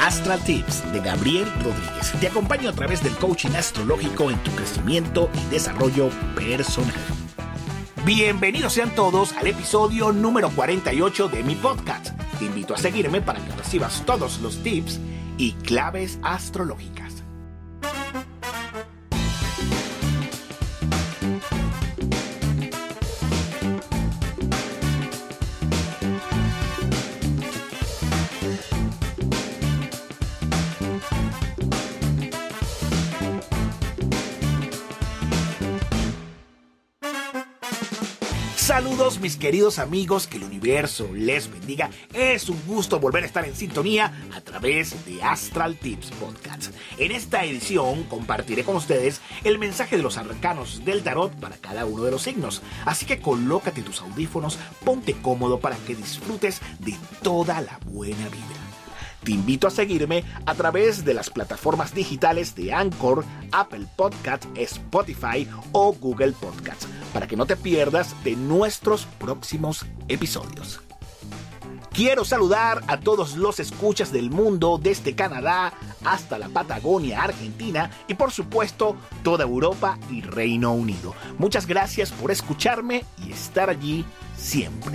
Astral Tips de Gabriel Rodríguez. Te acompaño a través del coaching astrológico en tu crecimiento y desarrollo personal. Bienvenidos sean todos al episodio número 48 de mi podcast. Te invito a seguirme para que recibas todos los tips y claves astrológicas. Saludos mis queridos amigos, que el universo les bendiga. Es un gusto volver a estar en sintonía a través de Astral Tips Podcast. En esta edición compartiré con ustedes el mensaje de los arcanos del tarot para cada uno de los signos. Así que colócate tus audífonos, ponte cómodo para que disfrutes de toda la buena vibra. Te invito a seguirme a través de las plataformas digitales de Anchor, Apple Podcast, Spotify o Google Podcast para que no te pierdas de nuestros próximos episodios. Quiero saludar a todos los escuchas del mundo, desde Canadá hasta la Patagonia, Argentina y por supuesto toda Europa y Reino Unido. Muchas gracias por escucharme y estar allí siempre.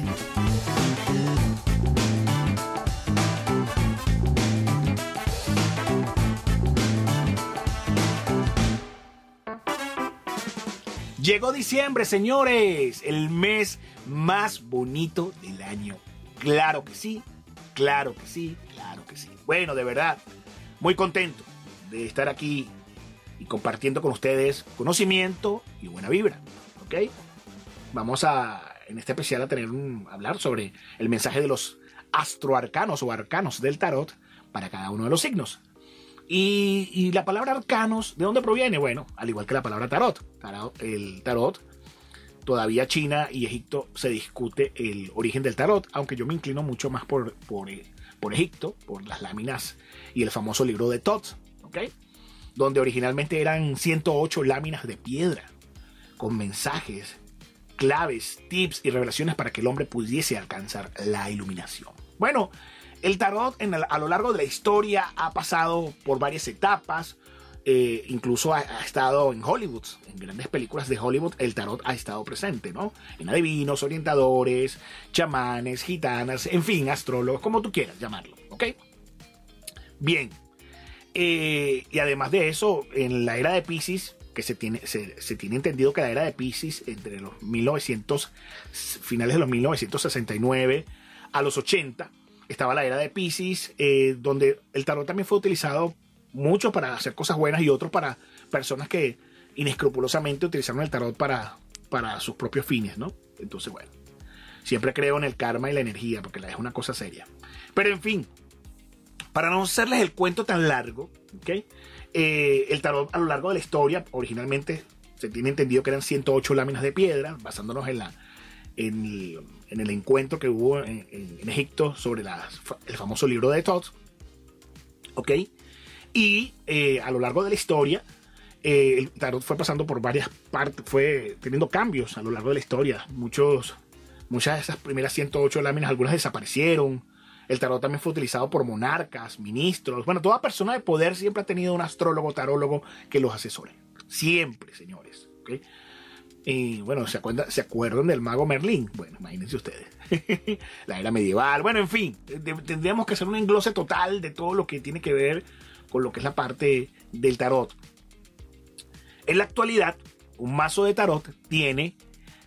Llegó diciembre, señores, el mes más bonito del año. Claro que sí, claro que sí, claro que sí. Bueno, de verdad, muy contento de estar aquí y compartiendo con ustedes conocimiento y buena vibra, ¿ok? Vamos en este especial a hablar sobre el mensaje de los astroarcanos o arcanos del tarot para cada uno de los signos. Y la palabra arcanos, ¿de dónde proviene? Bueno, al igual que la palabra tarot. El tarot, todavía China y Egipto se discute el origen del tarot, aunque yo me inclino mucho más por Egipto, por las láminas y el famoso libro de Thoth, ¿ok? Donde originalmente eran 108 láminas de piedra, con mensajes, claves, tips y revelaciones para que el hombre pudiese alcanzar la iluminación. Bueno, el tarot a lo largo de la historia ha pasado por varias etapas, incluso ha estado en Hollywood, en grandes películas de Hollywood el tarot ha estado presente, ¿no? En adivinos, orientadores, chamanes, gitanas, en fin, astrólogos, como tú quieras llamarlo, ¿ok? Bien, y además de eso, en la era de Piscis, que se tiene entendido que la era de Piscis entre los finales de los 1969 a los 80, estaba la era de Piscis, donde el tarot también fue utilizado mucho para hacer cosas buenas y otros para personas que inescrupulosamente utilizaron el tarot para sus propios fines, ¿no? Entonces, bueno, siempre creo en el karma y la energía, porque es una cosa seria. Pero en fin, para no hacerles el cuento tan largo, ¿ok? El tarot a lo largo de la historia, originalmente se tiene entendido que eran 108 láminas de piedra, basándonos en el encuentro que hubo en Egipto sobre el famoso libro de Thoth, ¿ok? Y a lo largo de la historia, el tarot fue pasando por varias partes, fue teniendo cambios a lo largo de la historia. Muchas de esas primeras 108 láminas, algunas desaparecieron. El tarot también fue utilizado por monarcas, ministros. Bueno, toda persona de poder siempre ha tenido un astrólogo, tarólogo que los asesore. Siempre, señores, ¿ok? Y bueno, ¿se acuerdan del mago Merlín? Bueno, imagínense ustedes. La era medieval. Bueno, en fin, tendríamos que hacer un englose total de todo lo que tiene que ver con lo que es la parte del tarot. En la actualidad, un mazo de tarot tiene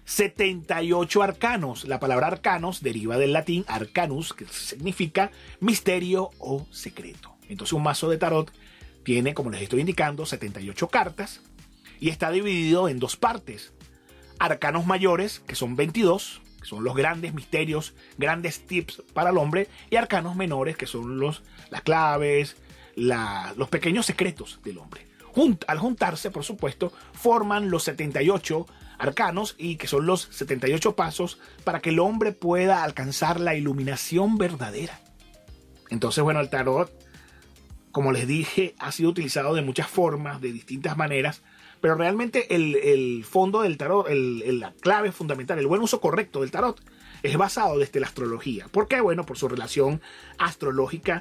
78 arcanos. La palabra arcanos deriva del latín arcanus, que significa misterio o secreto. Entonces, un mazo de tarot tiene, como les estoy indicando, 78 cartas y está dividido en dos partes. Arcanos mayores, que son 22, que son los grandes misterios, grandes tips para el hombre, y arcanos menores, que son las claves, los pequeños secretos del hombre. Al juntarse, por supuesto, forman los 78 arcanos, y que son los 78 pasos para que el hombre pueda alcanzar la iluminación verdadera. Entonces, bueno, el tarot, como les dije, ha sido utilizado de muchas formas, de distintas maneras, pero realmente el fondo del tarot, la clave fundamental, el buen uso correcto del tarot es basado desde la astrología. ¿Por qué? Bueno, por su relación astrológica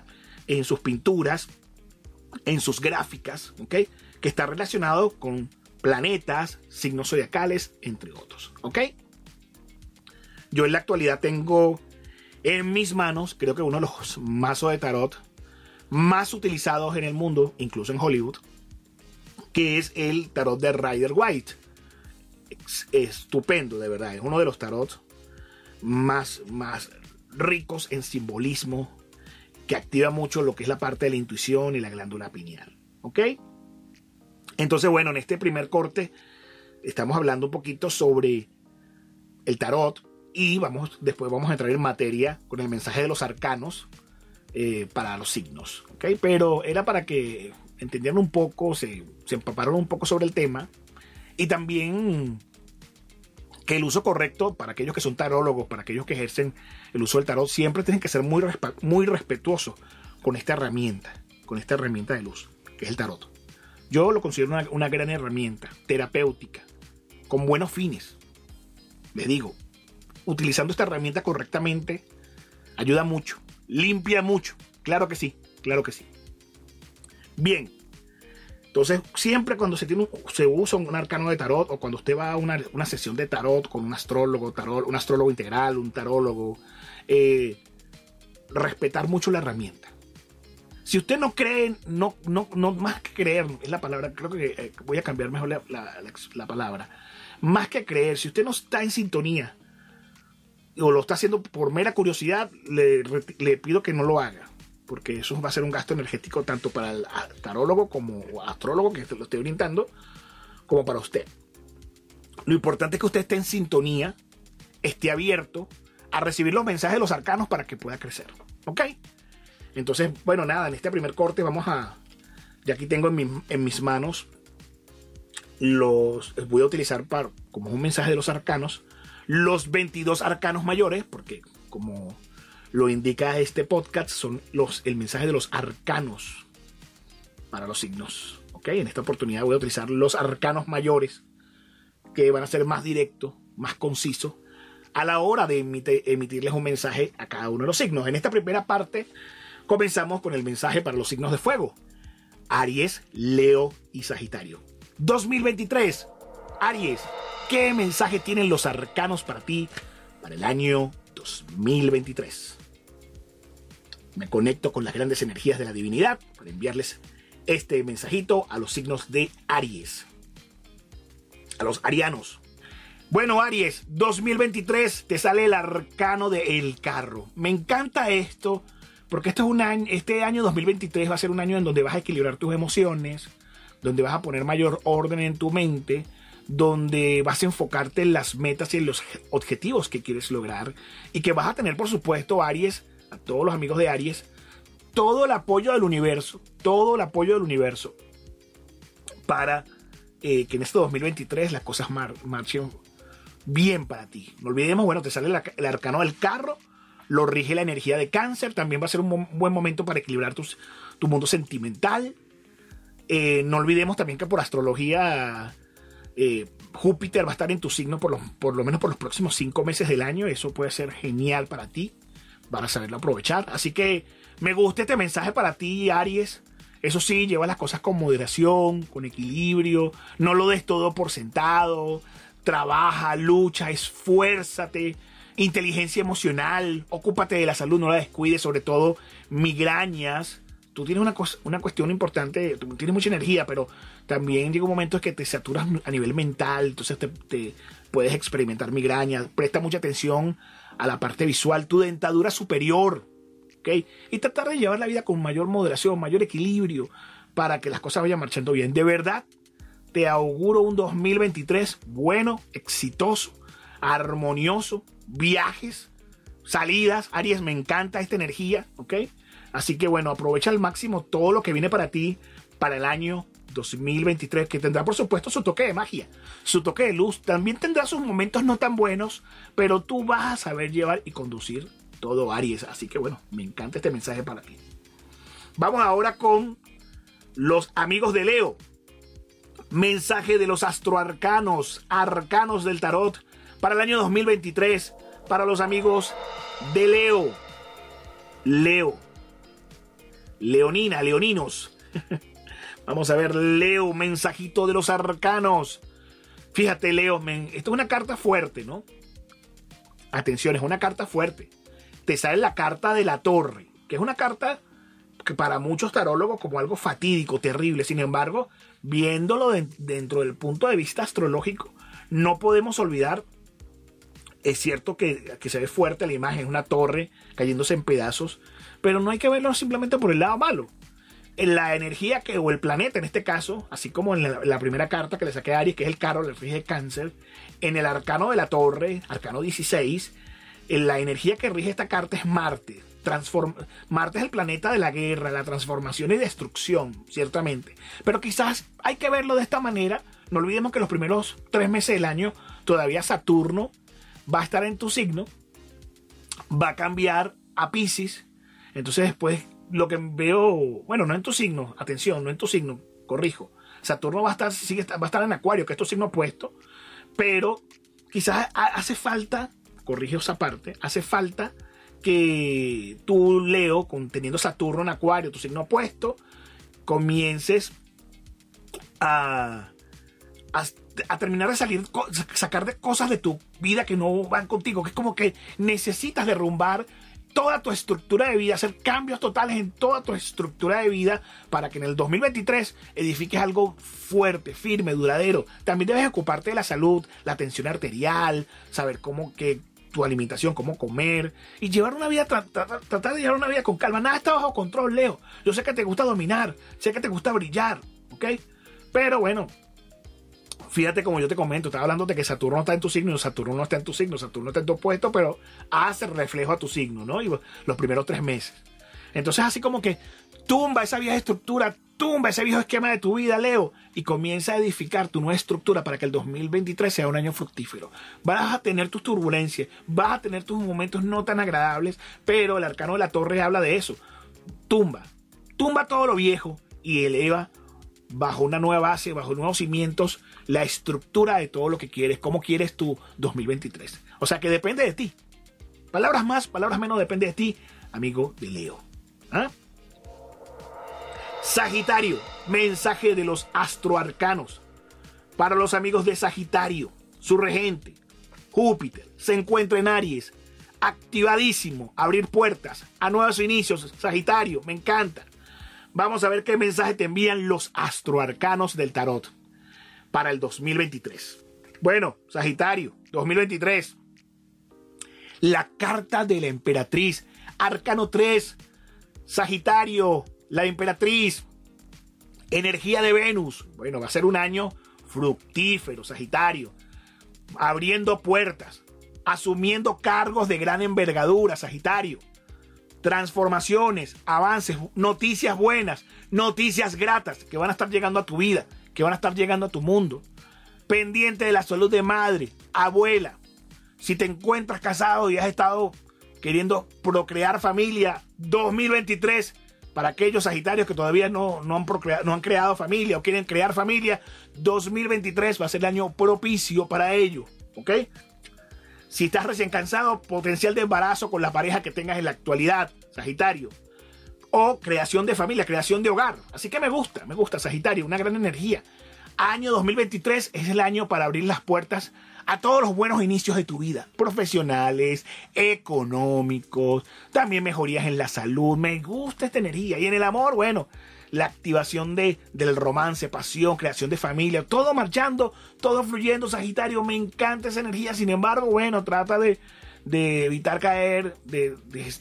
en sus pinturas, en sus gráficas, ¿ok? Que está relacionado con planetas, signos zodiacales, entre otros, ¿ok? Yo en la actualidad tengo en mis manos, creo que uno de los mazos de tarot más utilizados en el mundo, incluso en Hollywood, que es el tarot de Rider White. Estupendo, de verdad. Es uno de los tarots más ricos en simbolismo, que activa mucho lo que es la parte de la intuición y la glándula pineal. ¿Ok? Entonces, bueno, en este primer corte estamos hablando un poquito sobre el tarot y después vamos a entrar en materia con el mensaje de los arcanos para los signos. ¿Ok? Pero era para que entendieran un poco, se empaparon un poco sobre el tema y también que el uso correcto para aquellos que son tarólogos, para aquellos que ejercen el uso del tarot, siempre tienen que ser muy respetuosos con esta herramienta de luz, que es el tarot. Yo lo considero una gran herramienta terapéutica, con buenos fines. Les digo, utilizando esta herramienta correctamente, ayuda mucho, limpia mucho. Claro que sí, claro que sí. Bien. Entonces, siempre cuando se usa un arcano de tarot, o cuando usted va a una sesión de tarot con un astrólogo integral, un tarólogo, respetar mucho la herramienta. Si usted no cree, no más que creer, es la palabra, creo que voy a cambiar mejor la palabra. Más que creer, si usted no está en sintonía, o lo está haciendo por mera curiosidad, le pido que no lo haga. Porque eso va a ser un gasto energético tanto para el tarólogo como astrólogo que lo esté orientando, como para usted. Lo importante es que usted esté en sintonía, esté abierto a recibir los mensajes de los arcanos para que pueda crecer. ¿Ok? Entonces, bueno, nada, en este primer corte ya aquí tengo en mis manos voy a utilizar como un mensaje de los arcanos, los 22 arcanos mayores, porque como lo indica este podcast, son el mensaje de los arcanos para los signos. ¿Ok? En esta oportunidad voy a utilizar los arcanos mayores, que van a ser más directos, más concisos, a la hora de emitirles un mensaje a cada uno de los signos. En esta primera parte comenzamos con el mensaje para los signos de fuego: Aries, Leo y Sagitario. 2023, Aries, ¿qué mensaje tienen los arcanos para ti para el año 2023? Me conecto con las grandes energías de la divinidad para enviarles este mensajito a los signos de Aries, a los arianos. Bueno, Aries, 2023 te sale el arcano del carro. Me encanta esto porque este año 2023 va a ser un año en donde vas a equilibrar tus emociones, donde vas a poner mayor orden en tu mente, donde vas a enfocarte en las metas y en los objetivos que quieres lograr, y que vas a tener, por supuesto, Aries, a todos los amigos de Aries, todo el apoyo del universo para que en este 2023 las cosas marchen bien para ti. No olvidemos, bueno, te sale el arcano del carro, lo rige la energía de Cáncer. También va a ser un buen momento para equilibrar tu mundo sentimental. No olvidemos también que por astrología Júpiter va a estar en tu signo por lo menos por los próximos 5 meses del año. Eso puede ser genial para ti, para saberlo aprovechar. Así que me gusta este mensaje para ti, Aries. Eso sí, lleva las cosas con moderación, con equilibrio. No lo des todo por sentado. Trabaja, lucha, esfuérzate. Inteligencia emocional. Ocúpate de la salud, no la descuides. Sobre todo migrañas. Tú tienes una cuestión importante. Tú tienes mucha energía, pero también llega un momento en que te saturas a nivel mental. Entonces te puedes experimentar migrañas. Presta mucha atención a la parte visual. Tu dentadura superior. ¿Okay? Y tratar de llevar la vida con mayor moderación, mayor equilibrio, para que las cosas vayan marchando bien. De verdad, te auguro un 2023 bueno, exitoso, armonioso, viajes, salidas. Aries, me encanta esta energía, ¿ok? Así que bueno, aprovecha al máximo todo lo que viene para ti para el año 2023, que tendrá por supuesto su toque de magia, su toque de luz. También tendrá sus momentos no tan buenos, pero tú vas a saber llevar y conducir todo, Aries. Así que bueno, me encanta este mensaje para ti. Vamos ahora con los amigos de Leo. Mensaje de los astroarcanos, arcanos del tarot para el año 2023, para los amigos de Leo. Leo, Leonina, leoninos. Vamos a ver, Leo, mensajito de los arcanos. Fíjate, Leo, esto es una carta fuerte, ¿no? Atención, es una carta fuerte. Te sale la carta de la torre, que es una carta que para muchos tarólogos como algo fatídico, terrible. Sin embargo, viéndolo dentro del punto de vista astrológico, no podemos olvidar, es cierto que se ve fuerte la imagen, es una torre cayéndose en pedazos, pero no hay que verlo simplemente por el lado malo. En la energía o el planeta en este caso, así como en la primera carta que le saqué a Aries, que es el Carol, el rige Cáncer, en el arcano de la torre, arcano 16, en la energía que rige esta carta es Marte. Marte es el planeta de la guerra, la transformación y destrucción, ciertamente. Pero quizás hay que verlo de esta manera. No olvidemos que los primeros 3 meses del año todavía Saturno va a estar en tu signo, va a cambiar a Piscis. Entonces después lo que veo, bueno, no en tu signo, atención, no en tu signo, corrijo. Saturno va a estar en Acuario, que es tu signo opuesto, pero quizás hace falta, corrijo esa parte, hace falta que tú, Leo, teniendo Saturno en Acuario, tu signo opuesto, comiences a terminar de sacar de cosas de tu vida que no van contigo, que es como que necesitas derrumbar toda tu estructura de vida, hacer cambios totales en toda tu estructura de vida para que en el 2023 edifiques algo fuerte, firme, duradero. También debes ocuparte de la salud, la tensión arterial, saber tu alimentación, cómo comer y llevar una vida, tratar de llevar una vida con calma. Nada está bajo control, Leo. Yo sé que te gusta dominar, sé que te gusta brillar, ¿ok? Pero bueno, fíjate, como yo te comento, estaba hablando de que Saturno está en tu signo, Saturno no está en tu signo, Saturno está en tu opuesto, pero hace reflejo a tu signo, ¿no? Y los primeros 3 meses. Entonces así como que tumba esa vieja estructura, tumba ese viejo esquema de tu vida, Leo, y comienza a edificar tu nueva estructura para que el 2023 sea un año fructífero. Vas a tener tus turbulencias, vas a tener tus momentos no tan agradables, pero el arcano de la torre habla de eso. Tumba todo lo viejo y eleva bajo una nueva base, bajo nuevos cimientos, la estructura de todo lo que quieres, cómo quieres tu 2023. O sea que depende de ti. Palabras más, palabras menos, depende de ti, amigo de Leo. ¿Ah? Sagitario, mensaje de los astroarcanos. Para los amigos de Sagitario, su regente, Júpiter, se encuentra en Aries, activadísimo, abrir puertas a nuevos inicios. Sagitario, me encanta. Vamos a ver qué mensaje te envían los astroarcanos del tarot para el 2023. Bueno, Sagitario, 2023. La carta de la emperatriz, arcano 3, Sagitario, la emperatriz, energía de Venus. Bueno, va a ser un año fructífero, Sagitario, abriendo puertas, asumiendo cargos de gran envergadura, Sagitario, transformaciones, avances, noticias buenas, noticias gratas que van a estar llegando a tu vida, que van a estar llegando a tu mundo. Pendiente de la salud de madre, abuela. Si te encuentras casado y has estado queriendo procrear familia, 2023, para aquellos Sagitarios que todavía no han creado familia o quieren crear familia, 2023 va a ser el año propicio para ello, ¿ok? Si estás recién cansado, potencial de embarazo con la pareja que tengas en la actualidad, Sagitario. O creación de familia, creación de hogar. Así que me gusta, Sagitario, una gran energía. Año 2023 es el año para abrir las puertas a todos los buenos inicios de tu vida, profesionales, económicos, también mejorías en la salud. Me gusta esta energía. Y en el amor, bueno, la activación del romance, pasión, creación de familia, todo marchando, todo fluyendo, Sagitario. Me encanta esa energía. Sin embargo, bueno, trata de evitar caer, de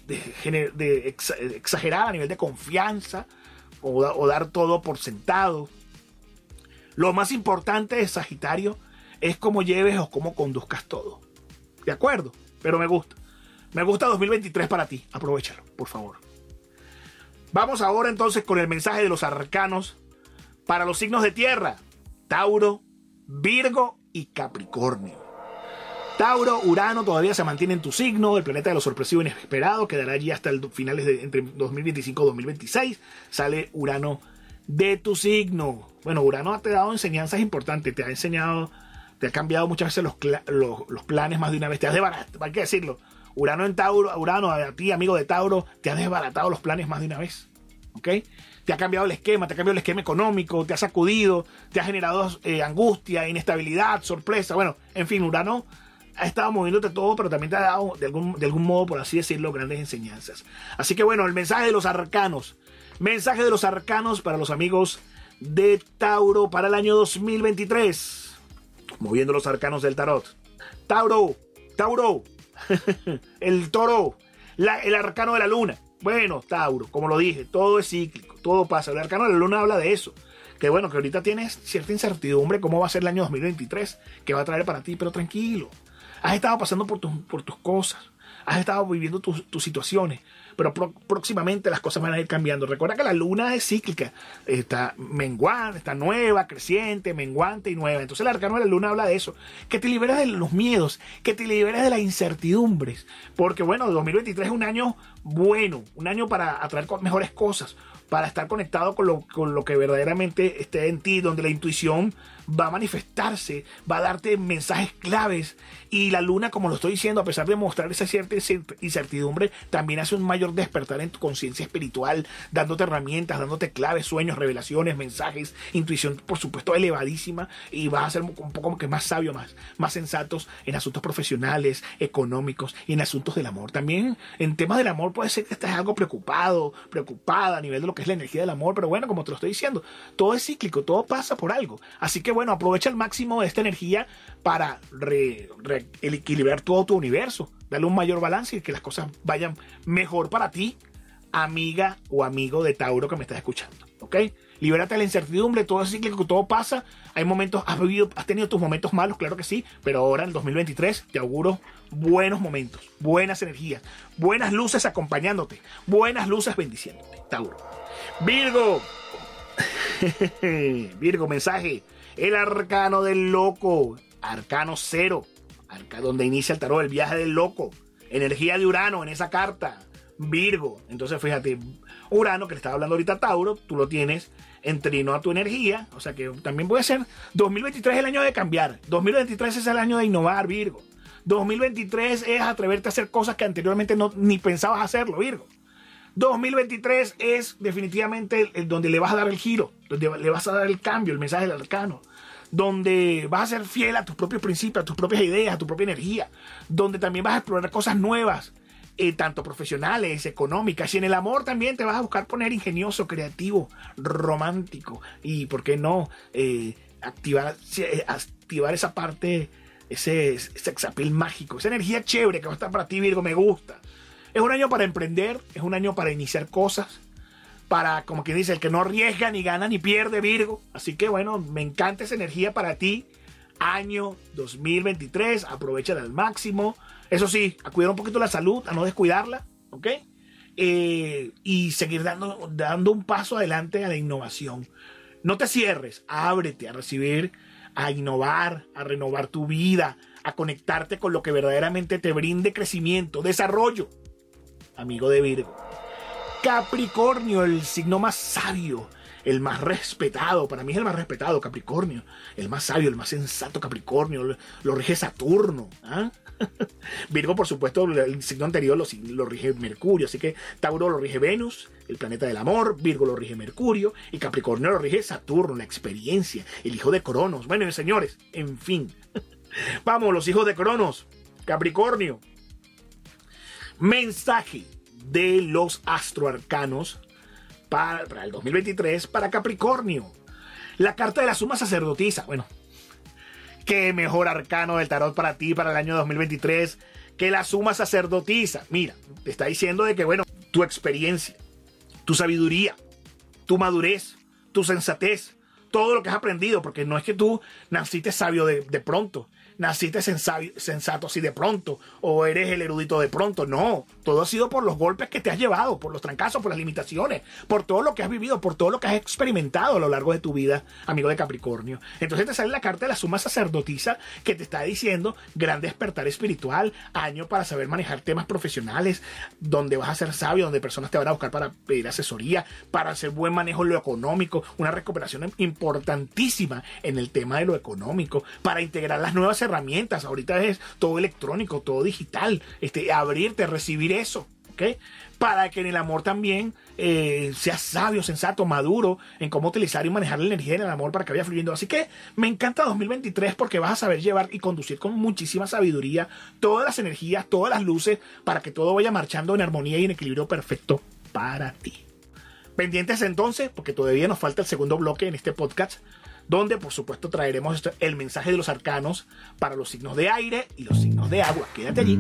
exagerar a nivel de confianza o dar todo por sentado. Lo más importante de Sagitario es cómo lleves o cómo conduzcas todo. ¿De acuerdo? Pero me gusta. Me gusta 2023 para ti. Aprovechalo, por favor. Vamos ahora entonces con el mensaje de los arcanos para los signos de tierra. Tauro, Virgo y Capricornio. Tauro, Urano todavía se mantiene en tu signo. El planeta de lo sorpresivo e inesperado quedará allí hasta el finales entre 2025 y 2026. Sale Urano de tu signo. Bueno, Urano te ha dado enseñanzas importantes. Te ha enseñado, te ha cambiado muchas veces los planes más de una vez. Te has desbaratado, hay que decirlo. Urano en Tauro, Urano, a ti, amigo de Tauro, te ha desbaratado los planes más de una vez. ¿ok? Te ha cambiado el esquema, te ha cambiado el esquema económico, te ha sacudido, te ha generado angustia, inestabilidad, sorpresa. Bueno, en fin, Urano ha estado moviéndote todo, pero también te ha dado, de algún modo, por así decirlo, grandes enseñanzas. Así que bueno, el mensaje de los arcanos. Mensaje de los arcanos para los amigos de Tauro para el año 2023. Moviendo los arcanos del tarot. Tauro, el toro, el arcano de la luna. Bueno, Tauro, como lo dije, todo es cíclico, todo pasa. El arcano de la luna habla de eso. Que bueno, que ahorita tienes cierta incertidumbre cómo va a ser el año 2023, que va a traer para ti, pero tranquilo. Has estado pasando por tus cosas, has estado viviendo tus situaciones, pero próximamente las cosas van a ir cambiando. Recuerda que la luna es cíclica, está menguante, está nueva, creciente, menguante y nueva. Entonces el arcano de la luna habla de eso, que te liberes de los miedos, que te liberes de las incertidumbres, porque bueno, 2023 es un año bueno, un año para atraer mejores cosas, para estar conectado con lo que verdaderamente esté en ti, donde la intuición va a manifestarse, va a darte mensajes claves, y la luna, como lo estoy diciendo, a pesar de mostrar esa cierta incertidumbre, también hace un mayor despertar en tu conciencia espiritual, dándote herramientas, dándote claves, sueños, revelaciones, mensajes, intuición, por supuesto, elevadísima, y vas a ser un poco más sabio, más sensatos en asuntos profesionales, económicos y en asuntos del amor. También en temas del amor puede ser que estés algo preocupada a nivel de lo que es la energía del amor, pero bueno, como te lo estoy diciendo, todo es cíclico, todo pasa por algo. Así que bueno, aprovecha al máximo esta energía para equilibrar todo tu universo, darle un mayor balance y que las cosas vayan mejor para ti, amiga o amigo de Tauro que me estás escuchando, ¿ok? Libérate de la incertidumbre, todo es cíclico, todo pasa. Hay momentos, has tenido tus momentos malos, claro que sí, pero ahora en el 2023 te auguro buenos momentos, buenas energías, buenas luces acompañándote, buenas luces bendiciéndote, Tauro. Virgo, Virgo, mensaje. El arcano del loco, arcano 0, donde inicia el tarot, el viaje del loco, energía de Urano en esa carta, Virgo. Entonces fíjate, Urano, que le estaba hablando ahorita a Tauro, tú lo tienes en trino a tu energía, o sea que también puede ser 2023 es el año de cambiar, 2023 es el año de innovar, Virgo. 2023 es atreverte a hacer cosas que anteriormente ni pensabas hacerlo, Virgo. 2023 es definitivamente donde le vas a dar el giro, donde le vas a dar el cambio, el mensaje del arcano, donde vas a ser fiel a tus propios principios, a tus propias ideas, a tu propia energía, donde también vas a explorar cosas nuevas, tanto profesionales, económicas, y en el amor también te vas a buscar poner ingenioso, creativo, romántico, y por qué no activar esa parte, ese sexapil mágico, esa energía chévere que va a estar para ti, Virgo. Me gusta. Es un año para emprender, es un año para iniciar cosas, para, como quien dice, el que no arriesga ni gana ni pierde, Virgo. Así que bueno, me encanta esa energía para ti. Año 2023, aprovechala al máximo. Eso sí, a cuidar un poquito la salud, a no descuidarla, ¿ok? Y seguir dando un paso adelante a la innovación. No te cierres, ábrete a recibir, a innovar, a renovar tu vida, a conectarte con lo que verdaderamente te brinde crecimiento, desarrollo, amigo de Virgo. Capricornio, el signo más sabio, el más respetado. Para mí es el más respetado, Capricornio. El más sabio, el más sensato, Capricornio. Lo rige Saturno. ¿Ah? Virgo, por supuesto, el signo anterior lo rige Mercurio. Así que Tauro lo rige Venus, el planeta del amor. Virgo lo rige Mercurio. Y Capricornio lo rige Saturno, la experiencia, el hijo de Cronos. Bueno, señores, en fin. Vamos, los hijos de Cronos. Capricornio. Mensaje de los astroarcanos para el 2023 para Capricornio. La carta de la suma sacerdotisa. Bueno, qué mejor arcano del tarot para ti para el año 2023 que la suma sacerdotisa. Mira, te está diciendo de que, bueno, tu experiencia, tu sabiduría, tu madurez, tu sensatez, todo lo que has aprendido, porque no es que tú naciste sabio de pronto, naciste sensato así de pronto, o eres el erudito de pronto. No, todo ha sido por los golpes que te has llevado, por los trancazos, por las limitaciones, por todo lo que has vivido, por todo lo que has experimentado a lo largo de tu vida, amigo de Capricornio. Entonces te sale la carta de la suma sacerdotisa que te está diciendo gran despertar espiritual, año para saber manejar temas profesionales, donde vas a ser sabio, donde personas te van a buscar para pedir asesoría, para hacer buen manejo de lo económico, una recuperación importantísima en el tema de lo económico, para integrar las nuevas herramientas. Ahorita es todo electrónico, todo digital, abrirte, recibir eso, ¿ok? Para que en el amor también seas sabio, sensato, maduro en cómo utilizar y manejar la energía en el amor para que vaya fluyendo. Así que me encanta 2023 porque vas a saber llevar y conducir con muchísima sabiduría todas las energías, todas las luces, para que todo vaya marchando en armonía y en equilibrio perfecto para ti. Pendientes entonces, porque todavía nos falta el segundo bloque en este podcast, donde por supuesto traeremos el mensaje de los arcanos para los signos de aire y los signos de agua. Quédate allí.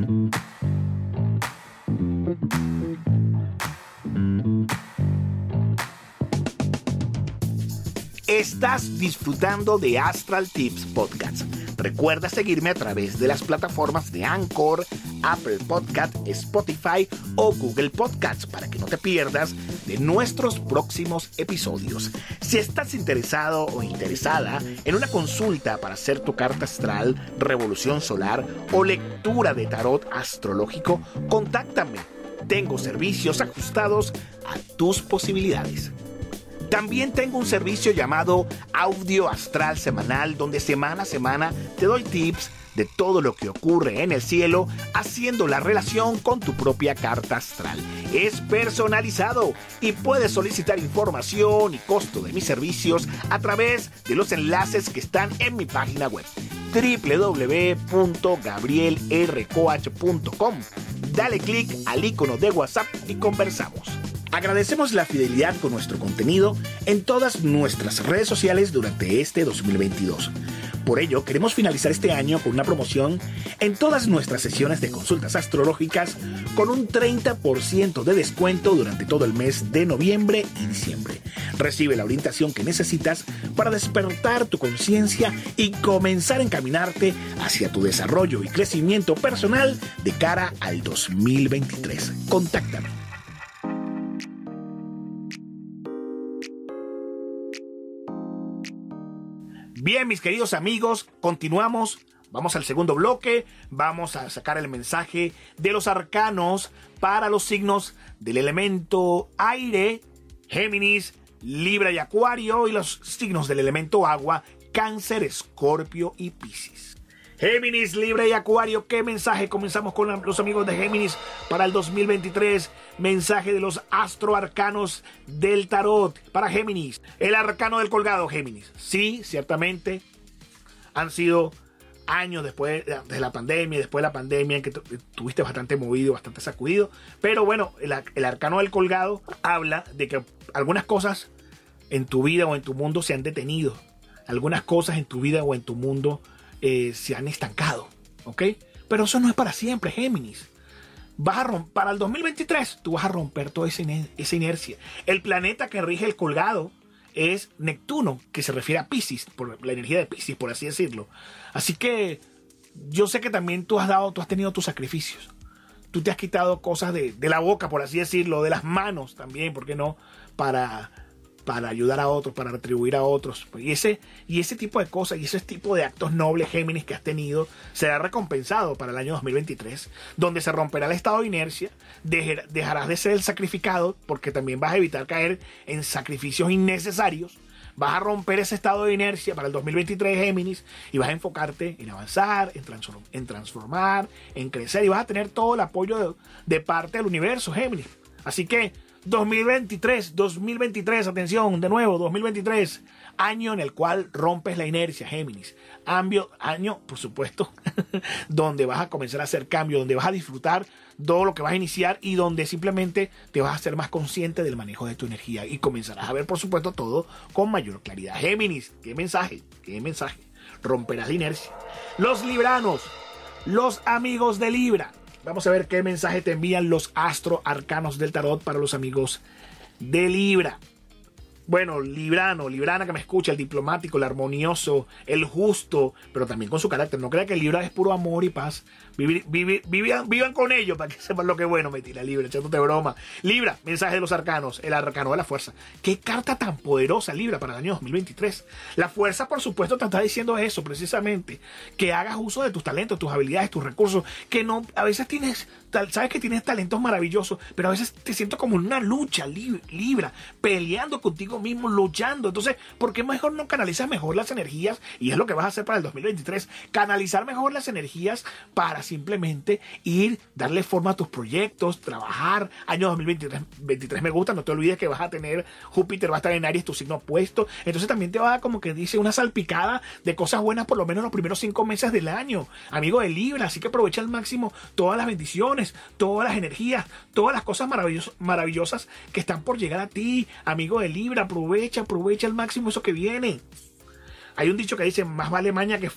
Estás disfrutando de Astral Tips Podcast. Recuerda seguirme a través de las plataformas de Anchor, Apple Podcast, Spotify o Google Podcasts para que no te pierdas de nuestros próximos episodios. Si estás interesado o interesada en una consulta para hacer tu carta astral, revolución solar o lectura de tarot astrológico, contáctame. Tengo servicios ajustados a tus posibilidades. También tengo un servicio llamado Audio Astral Semanal, donde semana a semana te doy tips de todo lo que ocurre en el cielo, haciendo la relación con tu propia carta astral. Es personalizado y puedes solicitar información y costo de mis servicios a través de los enlaces que están en mi página web www.gabrielrcoach.com. Dale clic al icono de WhatsApp y conversamos. Agradecemos la fidelidad con nuestro contenido en todas nuestras redes sociales durante este 2022. Por ello, queremos finalizar este año con una promoción en todas nuestras sesiones de consultas astrológicas con un 30% de descuento durante todo el mes de noviembre y diciembre. Recibe la orientación que necesitas para despertar tu conciencia y comenzar a encaminarte hacia tu desarrollo y crecimiento personal de cara al 2023. Contáctame. Bien, mis queridos amigos, continuamos. Vamos al segundo bloque. Vamos a sacar el mensaje de los arcanos para los signos del elemento aire, Géminis, Libra y Acuario, y los signos del elemento agua, Cáncer, Escorpio y Piscis. Géminis, Libra y Acuario, ¿qué mensaje? Comenzamos con los amigos de Géminis para el 2023. Mensaje de los astroarcanos del tarot para Géminis. El arcano del colgado, Géminis. Sí, ciertamente han sido años después de la pandemia, después de la pandemia en que tuviste bastante movido, bastante sacudido. Pero bueno, el arcano del colgado habla de que algunas cosas en tu vida o en tu mundo se han detenido. Algunas cosas en tu vida o en tu mundo se han estancado, ¿ok? Pero eso no es para siempre, Géminis. Para el 2023 tú vas a romper toda esa inercia. El planeta que rige el colgado es Neptuno, que se refiere a Piscis, por la energía de Piscis, por así decirlo. Así que yo sé que también tú has tenido tus sacrificios. Tú te has quitado cosas de la boca, por así decirlo, de las manos también, ¿por qué no? Para ayudar a otros, para retribuir a otros. Y ese tipo de cosas y ese tipo de actos nobles, Géminis, que has tenido, será recompensado para el año 2023, donde se romperá el estado de inercia, dejarás de ser el sacrificado, porque también vas a evitar caer en sacrificios innecesarios. Vas a romper ese estado de inercia para el 2023, Géminis, y vas a enfocarte en avanzar, en transformar, en crecer, y vas a tener todo el apoyo de parte del universo, Géminis. Así que 2023, atención, de nuevo, 2023, año en el cual rompes la inercia, Géminis. Año, por supuesto, donde vas a comenzar a hacer cambio, donde vas a disfrutar todo lo que vas a iniciar y donde simplemente te vas a ser más consciente del manejo de tu energía y comenzarás a ver, por supuesto, todo con mayor claridad. Géminis, qué mensaje, romperás la inercia. Los libranos, los amigos de Libra. Vamos a ver qué mensaje te envían los astroarcanos del tarot para los amigos de Libra. Bueno, librana que me escucha, el diplomático, el armonioso, el justo, pero también con su carácter. No crea que Libra es puro amor y paz. Vivan con ello para que sepan lo que es bueno. Mentira, Libra, echándote broma. Libra, mensaje de los arcanos, el arcano de la fuerza. Qué carta tan poderosa, Libra, para el año 2023. La fuerza, por supuesto, te está diciendo eso, precisamente. Que hagas uso de tus talentos, tus habilidades, tus recursos. Que no, a veces sabes que tienes talentos maravillosos, pero a veces te siento como en una lucha, Libra, peleando contigo mismo, luchando. Entonces, ¿por qué mejor no canalizas mejor las energías? Y es lo que vas a hacer para el 2023, canalizar mejor las energías para simplemente darle forma a tus proyectos, trabajar. Año 2023 me gusta, no te olvides que vas a tener, Júpiter va a estar en Aries, tu signo opuesto, entonces también te va a dar, como que dice, una salpicada de cosas buenas por lo menos los primeros 5 meses del año, amigo de Libra. Así que aprovecha al máximo todas las bendiciones, todas las energías, todas las cosas maravillosas que están por llegar a ti, amigo de Libra. Aprovecha al máximo eso que viene. Hay un dicho que dice, más vale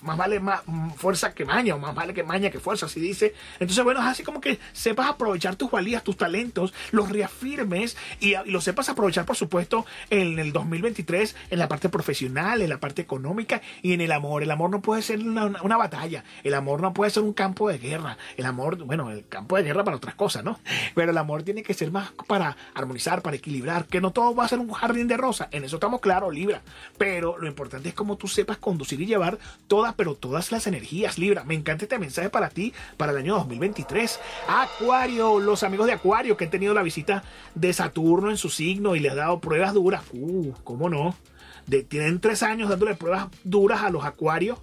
fuerza que maña, o más vale que maña que fuerza, así dice. Entonces, bueno, es así como que sepas aprovechar tus valías, tus talentos, los reafirmes y los sepas aprovechar, por supuesto, en el 2023, en la parte profesional, en la parte económica y en el amor. El amor no puede ser una batalla, el amor no puede ser un campo de guerra. El amor, bueno, el campo de guerra para otras cosas, ¿no? Pero el amor tiene que ser más para armonizar, para equilibrar, que no todo va a ser un jardín de rosas. En eso estamos claros, Libra. Pero lo importante es cómo tú sepas conducir y llevar todas las energías, Libra. Me encanta este mensaje para ti, para el año 2023. Acuario, los amigos de Acuario que han tenido la visita de Saturno en su signo y les ha dado pruebas duras. ¿Cómo no? Tienen 3 años dándole pruebas duras a los Acuarios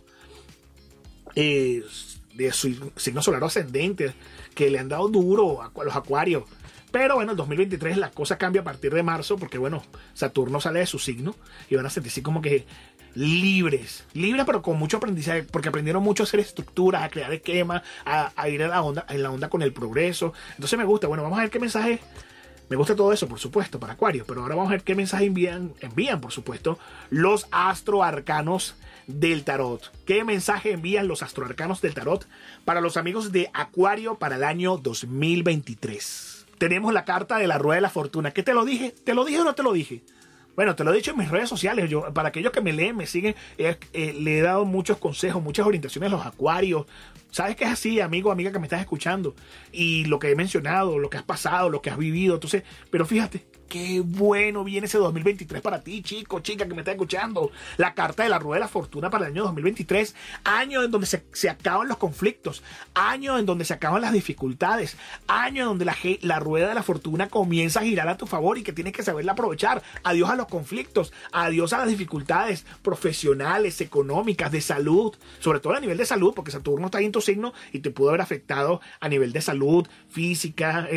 de su signo solar ascendente, que le han dado duro a los Acuarios. Pero bueno, el 2023 la cosa cambia a partir de marzo, porque bueno, Saturno sale de su signo y van a sentirse como que libres, pero con mucho aprendizaje, porque aprendieron mucho a hacer estructuras, a crear esquemas, a ir en la onda con el progreso. Entonces me gusta. Bueno, vamos a ver qué mensaje. Me gusta todo eso, por supuesto, para Acuario, pero ahora vamos a ver qué mensaje envían, por supuesto, los astroarcanos del tarot. ¿Qué mensaje envían los astroarcanos del tarot para los amigos de Acuario para el año 2023? Tenemos la carta de la Rueda de la Fortuna. ¿Qué te lo dije? ¿Te lo dije o no te lo dije? Bueno, te lo he dicho en mis redes sociales. Para aquellos que me leen, me siguen, le he dado muchos consejos, muchas orientaciones a los Acuarios. Sabes que es así, amigo, amiga que me estás escuchando. Y lo que he mencionado, lo que has pasado, lo que has vivido. Entonces, pero fíjate, qué bueno viene ese 2023 para ti, chico, chica que me está escuchando. La carta de la Rueda de la Fortuna para el año 2023. Año en donde se acaban los conflictos. Año en donde se acaban las dificultades. Año en donde la Rueda de la Fortuna comienza a girar a tu favor y que tienes que saberla aprovechar. Adiós a los conflictos. Adiós a las dificultades profesionales, económicas, de salud. Sobre todo a nivel de salud, porque Saturno está ahí en tu signo y te pudo haber afectado a nivel de salud física,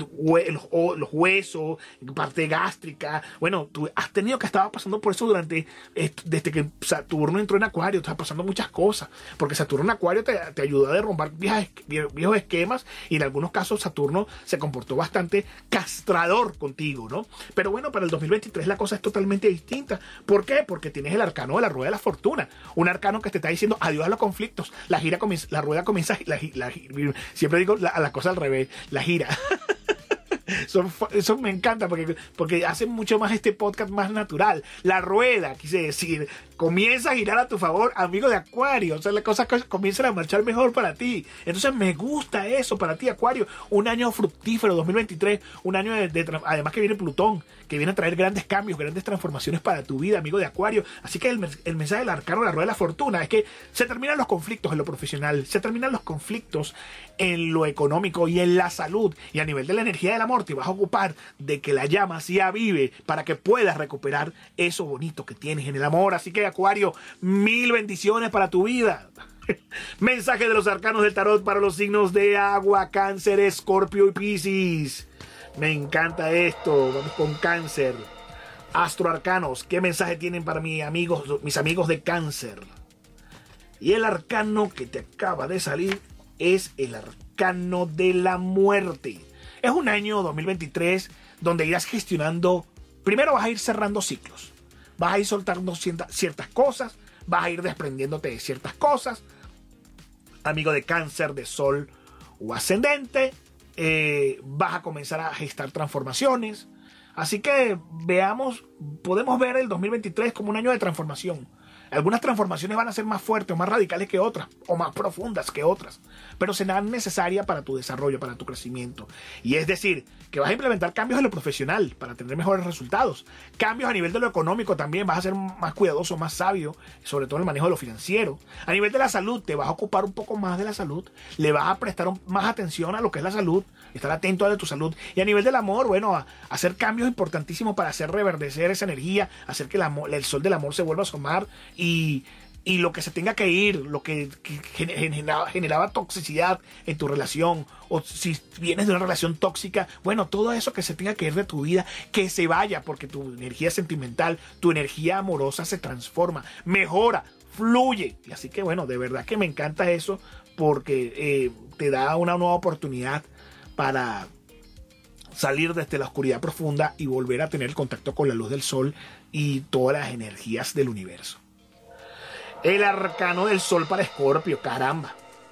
los huesos, parte gástrica. Bueno, tú has tenido que estar pasando por eso desde que Saturno entró en Acuario. Estás pasando muchas cosas, porque Saturno en Acuario te ayudó a derrumbar viejos esquemas, y en algunos casos Saturno se comportó bastante castrador contigo, ¿no? Pero bueno, para el 2023 la cosa es totalmente distinta. ¿Por qué? Porque tienes el arcano de la Rueda de la Fortuna, un arcano que te está diciendo adiós a los conflictos. La rueda comienza, siempre digo la cosa al revés, la gira. Eso me encanta porque hace mucho más este podcast más natural. La rueda, quise decir, comienza a girar a tu favor, amigo de Acuario. O sea, las cosas comienzan a marchar mejor para ti. Entonces me gusta eso para ti, Acuario. Un año fructífero, 2023. Un año además que viene Plutón, que viene a traer grandes cambios, grandes transformaciones para tu vida, amigo de Acuario. Así que el mensaje del arcano de la Rueda de la Fortuna es que se terminan los conflictos en lo profesional, se terminan los conflictos en lo económico y en la salud, y a nivel de la energía del amor te vas a ocupar de que la llama se avive para que puedas recuperar eso bonito que tienes en el amor. Así que, Acuario, 1000 bendiciones para tu vida. Mensaje de los arcanos del tarot para los signos de agua: Cáncer, Escorpio y Piscis. Me encanta esto. Vamos con Cáncer. Astroarcanos, ¿qué mensaje tienen para mis amigos de Cáncer? Y el arcano que te acaba de salir es el arcano de la muerte. Es un año 2023 donde irás gestionando. Primero vas a ir cerrando ciclos, vas a ir soltando ciertas cosas, vas a ir desprendiéndote de ciertas cosas. Amigo de Cáncer, de Sol o Ascendente, vas a comenzar a gestar transformaciones. Así que podemos ver el 2023 como un año de transformación. Algunas transformaciones van a ser más fuertes o más radicales que otras, o más profundas que otras, pero serán necesarias para tu desarrollo, para tu crecimiento. Y es decir, que vas a implementar cambios en lo profesional para tener mejores resultados. Cambios a nivel de lo económico también, vas a ser más cuidadoso, más sabio, sobre todo en el manejo de lo financiero. A nivel de la salud, te vas a ocupar un poco más de la salud, le vas a prestar más atención a lo que es la salud, estar atento a tu salud. Y a nivel del amor, bueno, a hacer cambios importantísimos para hacer reverdecer esa energía, hacer que el sol del amor se vuelva a asomar y lo que se tenga que ir, lo que generaba toxicidad en tu relación, o si vienes de una relación tóxica, bueno, todo eso que se tenga que ir de tu vida, que se vaya, porque tu energía sentimental, tu energía amorosa se transforma, mejora, fluye. Y así que bueno, de verdad que me encanta eso, porque te da una nueva oportunidad para salir desde la oscuridad profunda y volver a tener contacto con la luz del sol y todas las energías del universo. El arcano del sol para Escorpio, caramba,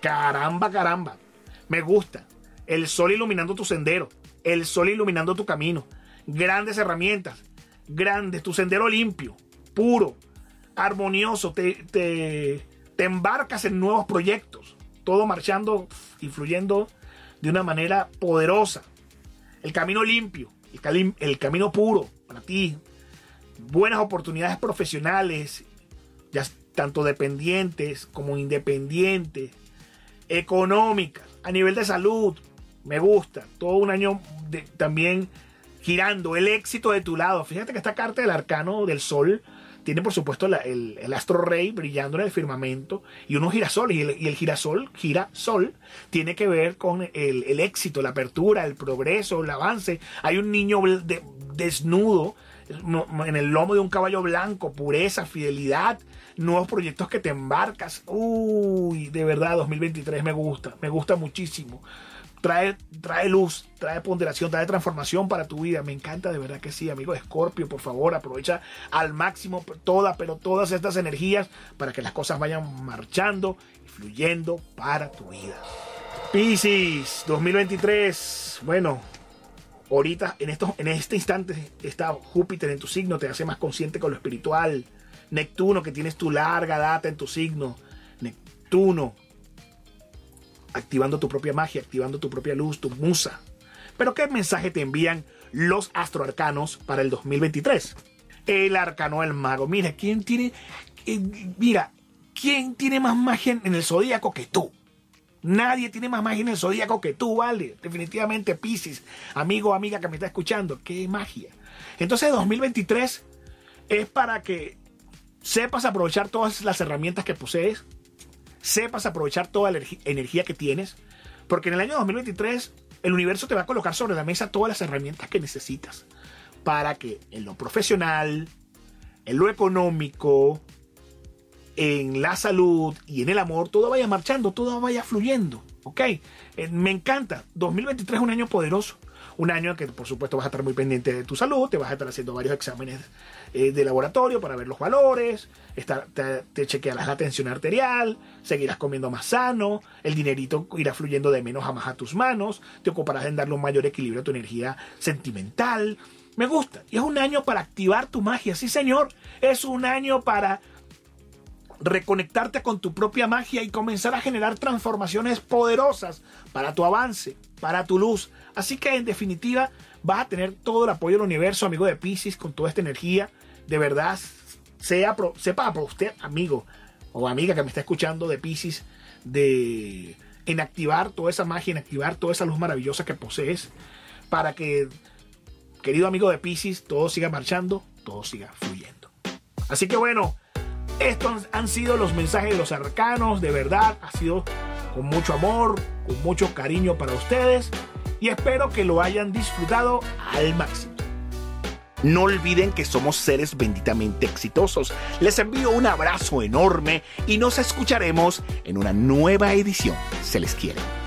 me gusta. El sol iluminando tu sendero, el sol iluminando tu camino, grandes herramientas, tu sendero limpio, puro, armonioso, te embarcas en nuevos proyectos, todo marchando y fluyendo de una manera poderosa. El camino limpio, el camino puro para ti, buenas oportunidades profesionales, ya tanto dependientes como independientes, económicas, a nivel de salud, me gusta, todo un año también girando, el éxito de tu lado. Fíjate que esta carta del arcano del sol tiene por supuesto el astro rey brillando en el firmamento y unos girasoles, y el girasol tiene que ver con el éxito, la apertura, el progreso, el avance. Hay un niño desnudo en el lomo de un caballo blanco, pureza, fidelidad, nuevos proyectos que te embarcas. Uy, de verdad, 2023 me gusta muchísimo. Trae luz, trae ponderación, trae transformación para tu vida. Me encanta, de verdad que sí, amigo de Escorpio. Por favor, aprovecha al máximo todas estas energías para que las cosas vayan marchando y fluyendo para tu vida. Piscis, 2023. Bueno, ahorita, en este instante, está Júpiter en tu signo, te hace más consciente con lo espiritual. Neptuno, que tienes tu larga data en tu signo. Neptuno, activando tu propia magia, activando tu propia luz, tu musa. Pero ¿qué mensaje te envían los astroarcanos para el 2023? El arcano del mago. Mira, ¿quién tiene más magia en el zodíaco que tú? Nadie tiene más magia en el zodíaco que tú, ¿vale? Definitivamente, Piscis, amigo o amiga que me está escuchando, qué magia. Entonces 2023 es para que sepas aprovechar todas las herramientas que posees, sepas aprovechar toda la energía que tienes, porque en el año 2023 el universo te va a colocar sobre la mesa todas las herramientas que necesitas para que en lo profesional, en lo económico, en la salud y en el amor todo vaya marchando, todo vaya fluyendo, ¿ok? Me encanta. 2023 es un año poderoso, un año en que por supuesto vas a estar muy pendiente de tu salud, te vas a estar haciendo varios exámenes de laboratorio para ver los valores, te chequearás la tensión arterial, seguirás comiendo más sano, el dinerito irá fluyendo de menos a más a tus manos, te ocuparás en darle un mayor equilibrio a tu energía sentimental. Me gusta. Y es un año para activar tu magia, sí señor, es un año para reconectarte con tu propia magia y comenzar a generar transformaciones poderosas para tu avance, para tu luz. Así que en definitiva vas a tener todo el apoyo del universo, amigo de Piscis, con toda esta energía. De verdad, sepa para usted, amigo o amiga que me está escuchando de Piscis, en activar toda esa magia, en activar toda esa luz maravillosa que posees, para que, querido amigo de Piscis, todo siga marchando, todo siga fluyendo. Así que bueno, estos han sido los mensajes de los arcanos. De verdad, ha sido con mucho amor, con mucho cariño para ustedes, y espero que lo hayan disfrutado al máximo. No olviden que somos seres benditamente exitosos. Les envío un abrazo enorme y nos escucharemos en una nueva edición. Se les quiere.